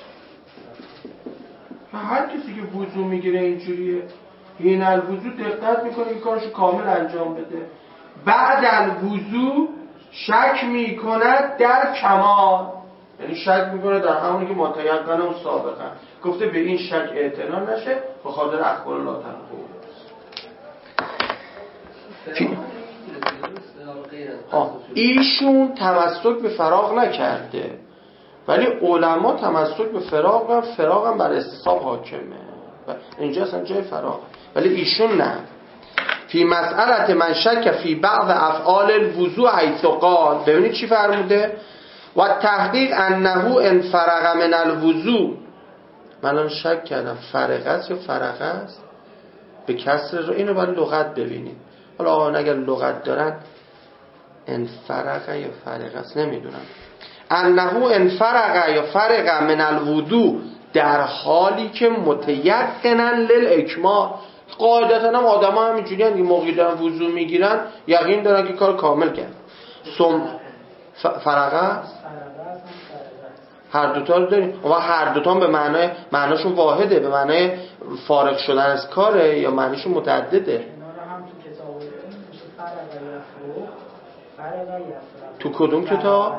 Speaker 1: هر کسی که وضو میگیره اینجوریه، این الوضو دقت میکنه که کارشو کامل انجام بده، بعد الوضو شک میکند در کمال، یعنی شک میکنه در همونی که متیقنه و سابقا گفته به این شک اعتنا نشه به خاطر اخبار لا تنقض. ایشون تمسک به فراغ نکرده، ولی علما تمسک به فراغ هم فراغ هم بر استصحاب حاکمه، اینجا اصلا جای فراغ، ولی ایشون نه. فی مسئلت من شک فی بعض افعال الوضوء حیث قال، ببینید چی فرموده؟ و تحقیق انه ان فرغ من الوضوء، من الان شک کردم فرغ است یا فرغ است به کسر رو، اینو باید لغت ببینید. حالا آقایان اگر لغت دارن ان فرغ یا فرغ است نمیدونم. انه ان فرغ یا فرغ من الوضوء، در حالی که متیقنا للاکمال، قاعدتا هم آدم ها همینجوری هم موقعی دارن وضو میگیرن یقین دارن که کار کامل کرد. سم فرغه هر دوتا رو داریم و هر دوتا به معنای معناشون واحده، به معنای فارغ شدن از کاره یا معنیشون متعدده. تو کدوم کتاب؟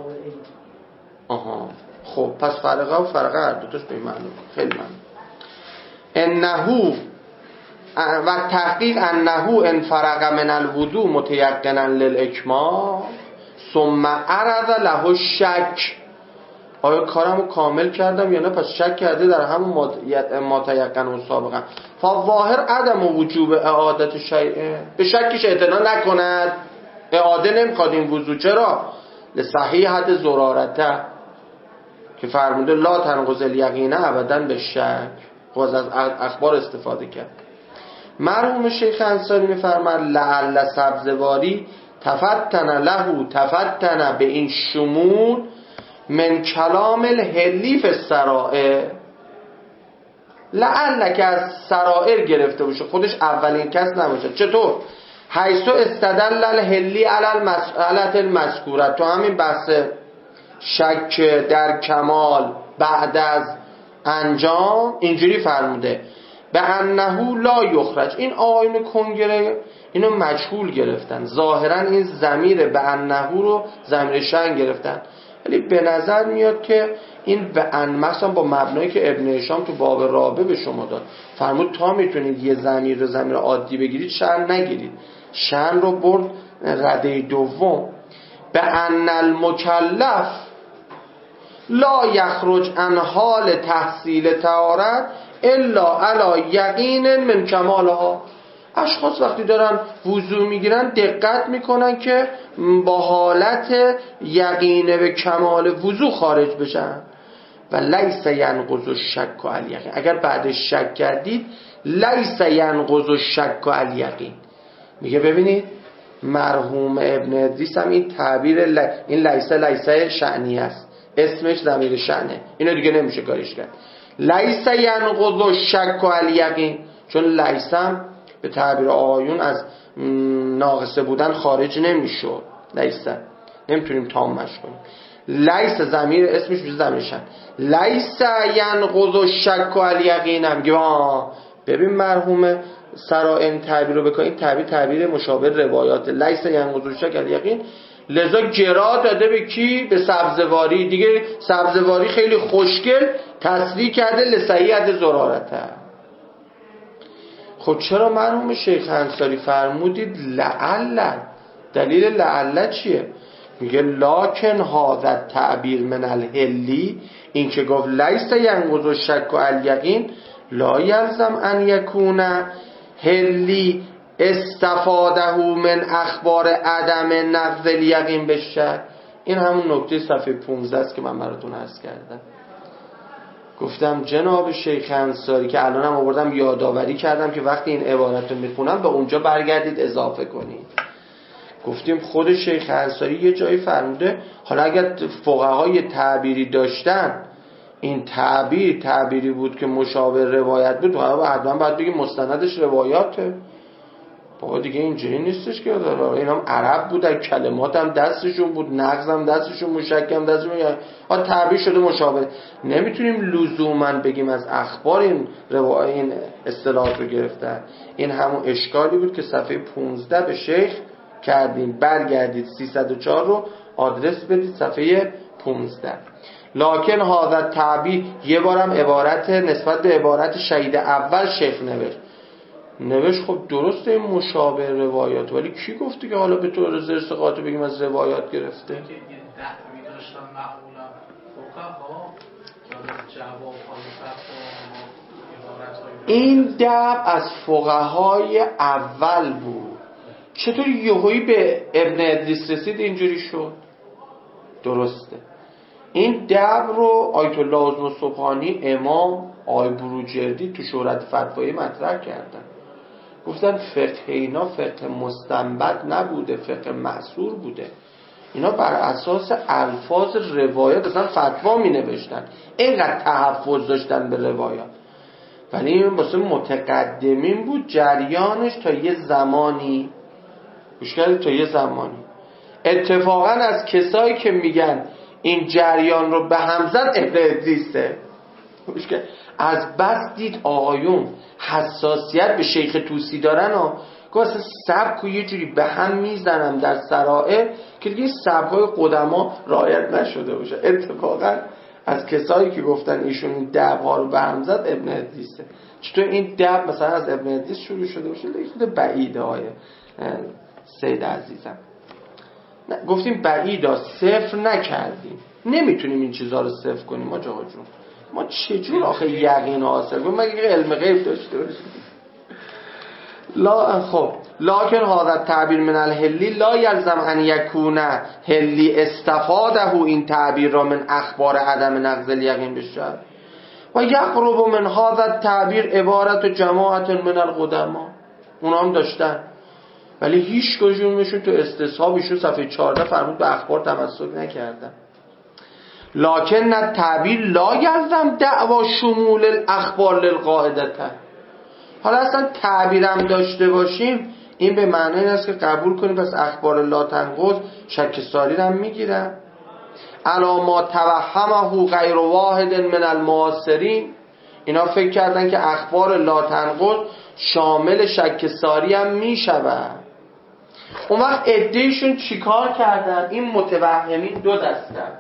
Speaker 1: آها خب پس فرقه و فرقه هر دوتاش به این معنی خیلی معنی. انهو و تحقیق انهو ان فرق من الوضوء متیقنا للاکمال ثم عرض له شک، آیا کارمو کامل کردم یا نه؟ پس شک کرده در همون متیقن و سابقا. فظاهر عدم وجوب اعادت شیء، به شکش اعتنا نکند، اعاده نمیخواد این وضو. چرا؟ لصحیحت زرارته که فرموده لا تنقض الیقین ابدا به شک، باز از اخبار استفاده کرد. مرحوم شیخ انصاری میفرماد لعل سبزواری تفتن له تفتن به این شمول من کلام الحلیف السرائر، لعل که از سرائر گرفته باشه، خودش اولین کس نباشه. چطور؟ حیث استدل الهلی علی المسئله المذکوره. تو همین بحث شک در کمال بعد از انجام اینجوری فرموده به انه لا یخرج. این آیون کنگره اینو مجهول گرفتن، ظاهرا این ضمیر به انه رو ضمیر شأن گرفتن، ولی به نظر میاد که این به ان مثلا با مبنایی که ابن هشام تو باب رابع به شما داد فرمود تا میتونید یه ضمیر رو ضمیر عادی بگیرید شأن نگیرید، شأن رو برد رده دوم. به ان المکلف لا یخرج عن حال تحصیل طهارت الا علی یقین من کمالها. اشخاص وقتی دارن وضو میگیرن دقت میکنن که با حالت یقین به کمال وضو خارج بشن. و لیس ینقض الشک الیقین. اگر بعدش شک کردید لیس ینقض الشک الیقین. میگه ببینید مرحوم ابن ادریس هم این تعبیر ل... این لیس لیس شأنی است، اسمش ضمیر شأنه، اینو دیگه نمیشه کارش کرد. لیس ینقض الشک الیقین، چون لیس هم به تعبیر آیون از ناقصه بودن خارج نمیشد، لیس نمیتونیم تامش کنیم. لیس ضمیر اسمش میشه ضمیر شأن. لیس ینقض الشک الیقین هم میگه ببین مرحوم سرا این تعبیر رو بکن، این تعبیر تعبیر مشابه روایات لیس ینقض الشک الیقین، لذا گرا داده به کی؟ به سبزواری. دیگه سبزواری خیلی خوشگل تصریح کرده لسیعت زرارته. خب چرا مرحوم شیخ انصاری فرمودید لعل؟ دلیل لعل چیه؟ میگه لاکن هذا تعبیر من الهلی، این که گفت لیس ینقض الشک الیقین لا یلزم ان یکون هلی استفاده من اخبار عدم نقض الیقین بالشک. این همون نکته صفحه پانزده است که من براتون عرض کردم. گفتم جناب شیخ انصاری که الانم آوردم یادآوری کردم که وقتی این عبارت رو میخونم به اونجا برگردید اضافه کنید. گفتیم خود شیخ انصاری یه جایی فرموده حالا اگر فقهای تعبیری داشتن این تعبیر تعبیری بود که مشابه روایت بود حتما باید بگیم مستندش روایاته. بابا دیگه اینجوری نیستش که داره. اینا هم عرب بودن، کلمات هم دستشون بود، نقض هم دستشون، مشک هم دستشون، ها تعبیر شده مشابه. نمیتونیم لزوما بگیم از اخبار این روایت این اصطلاحات رو گرفتن. این همون اشکالی بود که صفحه پانزده به شیخ کردیم. برگردید سیصد و چهار رو آدرس بدید صفحه پانزده. لکن هذا تعبیر یه بارم عبارت نسبت به عبارت شهید اول شیخ نوشت نوشت خب درسته این مشابه روایات، ولی کی گفته که حالا به طور زرس قاطع بگیم از روایات گرفته؟ که یه دعوی داشتن معمولا فقها جواب این دعو از فقهای اول بود. چطور یهویی به ابن ادریس رسید اینجوری شد؟ درسته این دعو رو آیت الله عظمی سبحانی امام آی بروجردی تو شورت فتوایی مطرح کردن. گفتن فقه اینا فقه مستنبط نبوده، فقه معصور بوده. اینا بر اساس الفاظ روایات اصلا فتوا می نوشتن، اینقدر تحفظ داشتن به روایات. ولی این واسه متقدمین بود جریانش تا یه زمانی مشکل تا یه زمانی. اتفاقا از کسایی که میگن این جریان رو به هم زد ابن ادریسه. مشکل از بس دید آقایون حساسیت به شیخ طوسی دارن و گفت سبک و یه جوری به هم میزنم در سرائر که دیگه سبک‌های قدما رعایت نشده باشه. اتفاقا از کسایی که گفتن ایشون این دعوا رو به هم زد ابن ادریسه. چطور این دعوا مثلا از ابن ادریس شروع شده باشه؟ دیگه بعیده های سید عزیزم. نه گفتیم بعیده، صفر نکردیم، نمیتونیم این چیزها رو صفر کنیم آقا جون. ما چجور آخه یقین حاصل کنیم؟ مگه علم غیب داشته باشیم؟ لا خب لکن هذا تعبیر من الهلی لا یلزم ان یکون هلی استفاده این تعبیر را من اخبار عدم نقض الیقین بشر و یقرب من هذا تعبیر عبارت جماعت من القدما. اونا هم داشتن ولی هیچ کدومشون تو استصحابشون صفحه چهارده فرمود به اخبار تمسک نکردن. لکن نه تعبیر لا یلزم دعوا شمول الاخبار للقاعدته. حالا اصلا تعبیرم داشته باشیم این به معنی این است که قبول کنیم پس اخبار لا تنقض شک ساری رو هم میگیرن. الا ما توهمه غیر واحد من المعاصرین، اینا فکر کردن که اخبار لا تنقض شامل شک ساری هم میشود. اون وقت عده‌شون چیکار کردن؟ این متوهمین دو دستن،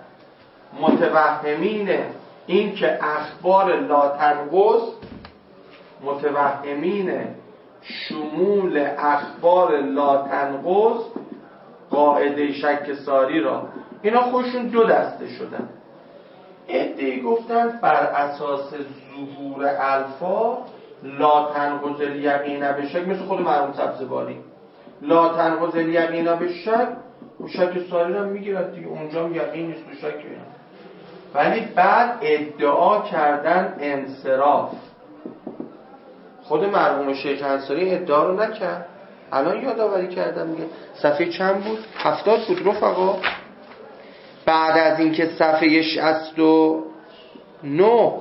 Speaker 1: متوهمین این که اخبار لا تنقض، متوهمین شمول اخبار لا تنقض قاعده شک ساری را، اینا خودشون دو دسته شدن. عده‌ای گفتن بر اساس ظهور الفاظ لا تنقض الیقین بشک، مثل خود مرحوم سبزواری لا تنقض الیقین بشک، شک ساری را میگیرد دیگه، اونجا هم یقین نیست و شک اینا. ولی بعد ادعا کردن انصراف. خود مرحوم شیخ انصاری ادعا رو نکرد، الان یادآوری کردم میگه صفحه چند بود؟ هفتاد بود رفقا. بعد از اینکه صفحه شصت و نه،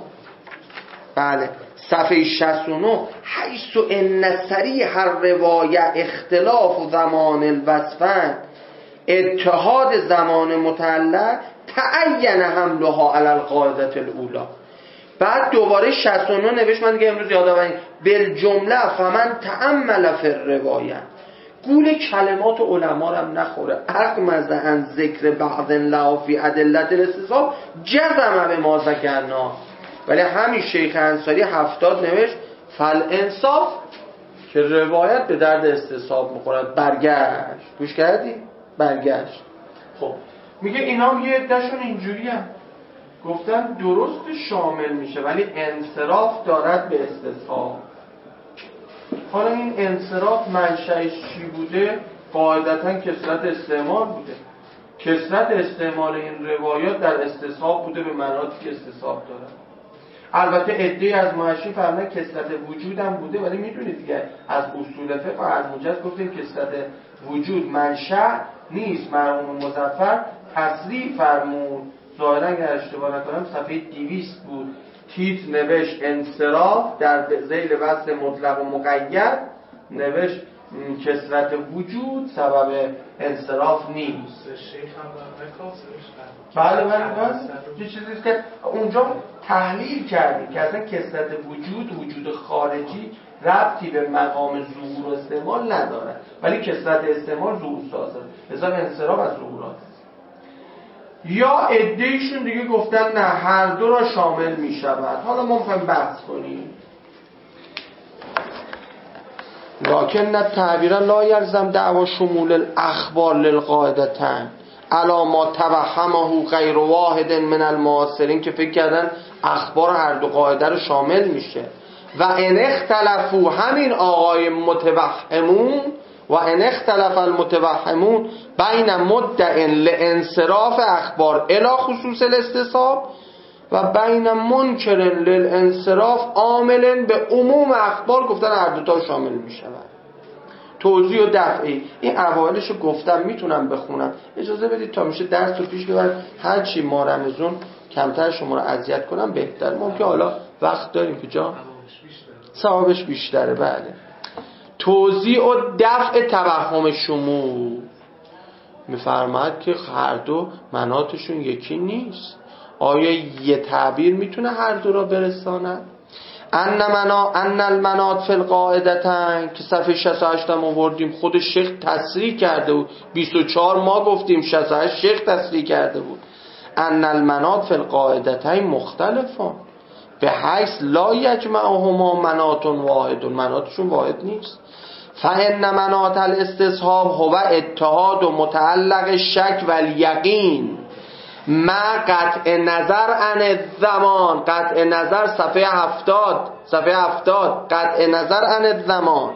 Speaker 1: بله صفحه شصت و نه، حیث و النصری هر روایه اختلاف و زمان الوصفن اتحاد زمان متعلق تعین حملها علی القاعده الاولی. بعد دوباره شصت و نه نوشت، من دیگه امروز یادآوری بالجمله فمن تأمل فی الروایه، گول کلمات علما رو هم نخوره. اغمز عن ذکر بعض لا فی ادلت الاستصحاب جزم به ما ذکرنا. ولی همین شیخ انصاری هفتاد نوشت فالانصاف که روایت به درد استصحاب میخورد. برگشت، گوش کردی؟ برگشت. خب میگه اینا هم یه عده‌شون اینجوری هم گفتن درست شامل میشه ولی انصراف دارد به استصحاب. حالا این انصراف منشأش چی بوده؟ قاعدتاً کثرت استعمال بوده. کثرت استعمال این روایات در استصحاب بوده به مناطی که استصحاب دارن. البته عده‌ای از محشی فرمودن کثرت وجود هم بوده، ولی میدونید دیگه از اصول فقه الموجز گفتیم کثرت وجود منشأ نیست. مرحوم مظفر تصریح فرمود، ظاهراً اگر اشتباه نکنم صفحه دویست بود، تیتر نوشت انصراف، در ذیل وصل مطلق و مقید نوشت کثرت وجود سبب انصراف نیست. بله بله بله یه چیزیست که اونجا تحلیل کردیم که اصلا کثرت وجود وجود خارجی ربطی به مقام ظهور و استعمال نداره، ولی کثرت استعمال ظهور سازه، لذا انصراف از ظهورات. یا عده‌ایشون دیگه گفتن نه هر دو را شامل می شود. حالا ما میخوایم بحث کنیم. لکن التعبیر لا یلزم دعوا شمول الاخبار للقاعدتین علا ما توهمه غیر واحد من المعاصرین، که فکر کردن اخبار هر دو قاعده رو شامل میشه. و ان اختلفوا، همین آقای متوهمون، و ان اختلف المتوهمون بین مدع لانصراف اخبار الی خصوص الاستصحاب و بین منکر للانصراف عامل به عموم اخبار، گفتن هر دوتا شامل می شود. توضیح و دفعی این اوایلش رو گفتم، میتونم بخونم، اجازه بدید تا میشه درس رو پیش ببرم. هرچی ما رمزون کمتر شما رو اذیت کنم بهتر. ممکن حالا وقت داریم که جا ثوابش بیشتره. بله توضیح و دفع توهم شمول میفرماید که هر دو مناطشون یکی نیست. آیا یه تعبیر میتونه هر دو را برساند؟ ان منا ان المناط فی القاعدتین که صفحه شصت و هشت هم آوردیم، خود شیخ تصریح کرده بود. بیست و چهار ما گفتیم، شصت و هشت شیخ تصریح کرده بود. ان المناط فی القاعدتین مختلفان به حیث لا یجمعهما مناط واحد، مناطشون واحد نیست. فإن مناط الاستصحاب هو اتحاد و متعلق شک و الیقین ما قطع نظر عن الزمان. قطع نظر صفحه هفتاد، صفحه هفتاد قطع نظر عن الزمان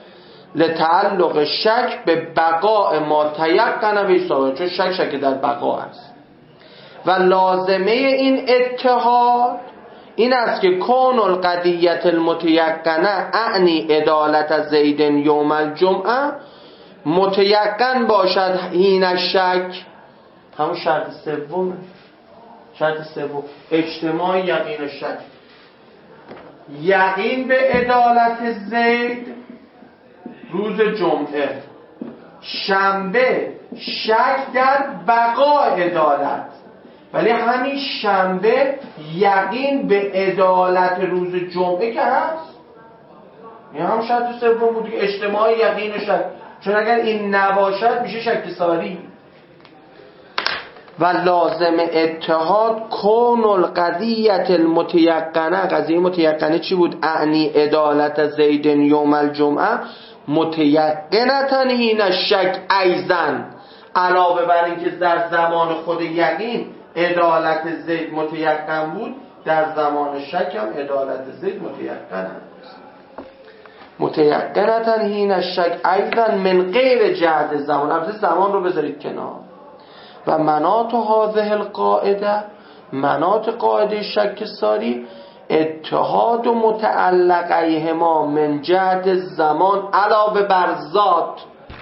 Speaker 1: لتعلق شک به بقاء ما تیقن به ثابت، چون شک شک در بقا است. و لازمه این اتحاد این است که کون القضیة المتیقنه اعنی عدالت زید یوم الجمعه متیقن باشد حین شک، همون شرط سومه. شرط سوم اجتماع یقین و شک. یقین به عدالت زید روز جمعه، شنبه شک در بقا عدالت، ولی همین شنبه یقین به عدالت روز جمعه که هست. این هم شرط سوم بود که اجتماع یقین و شک، چون اگر این نباشد میشه شک ساری. و لازم اتحاد کون القضیت المتیقنه، قضیه متیقنه چی بود؟ اعنی عدالت زید یوم الجمعه متیقنتن هین الشک ایزن، علاوه بر این که در زمان خود یقین عدالت زید متیقن بود، در زمان شک هم عدالت زید متیقن هست. متیقنتن هین الشک ایزن من غیر جهد زمان، البته زمان رو بذارید کنار. و مناط هذه القاعده، مناط قاعده شک ساری اتحاد و متعلقیهما من جهت زمان علاوه بر ذات.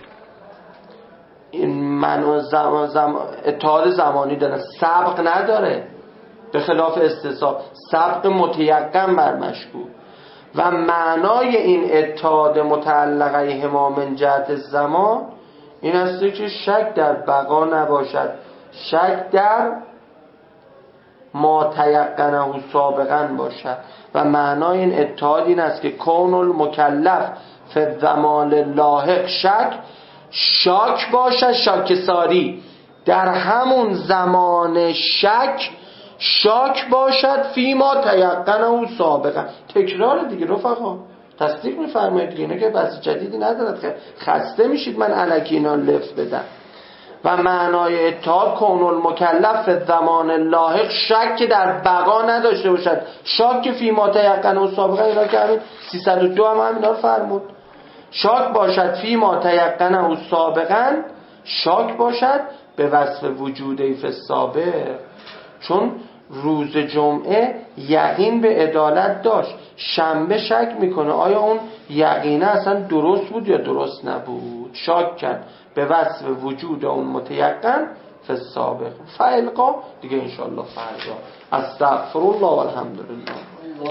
Speaker 1: این منو زمان زمان اتحاد زمانی داره، سبق نداره، به خلاف استصحاب سبق متیقن بر مشکوک. و معنای این اتحاد متعلقیهما من جهت زمان این است که شک در بقا نباشد، شک در ما تیقنه سابقا باشد. و معنای این اتحاد این است که کون المکلف فی الزمان لاحق شک، شاک باشد، شاک ساری در همون زمان شک، شاک باشد فی ما تیقنه سابقا. تکرار دیگه رفقا، تصدیق می‌فرمایید دیگه، اینه که بحث جدیدی ندارد که خسته میشید من الکی اینا لفظ بدم. و معنای اتحاد کون المکلف فی الزمان لاحق شک که در بقا نداشته باشد، شاک فی ما تیقنه و سابقا. اینا که همین سیصد و دو هم همینا رو فرمود. شاک باشد فی ما تیقنه و سابقا، شاک باشد به وصف وجوده فی السابق. چون روز جمعه یقین به عدالت داشت، شنبه شک میکنه آیا اون یقینه اصلا درست بود یا درست نبود، شاک کرد به وصف وجود اون متیقن فی السابق. فالقا دیگه انشاءالله فردا. استغفر الله والحمدلله.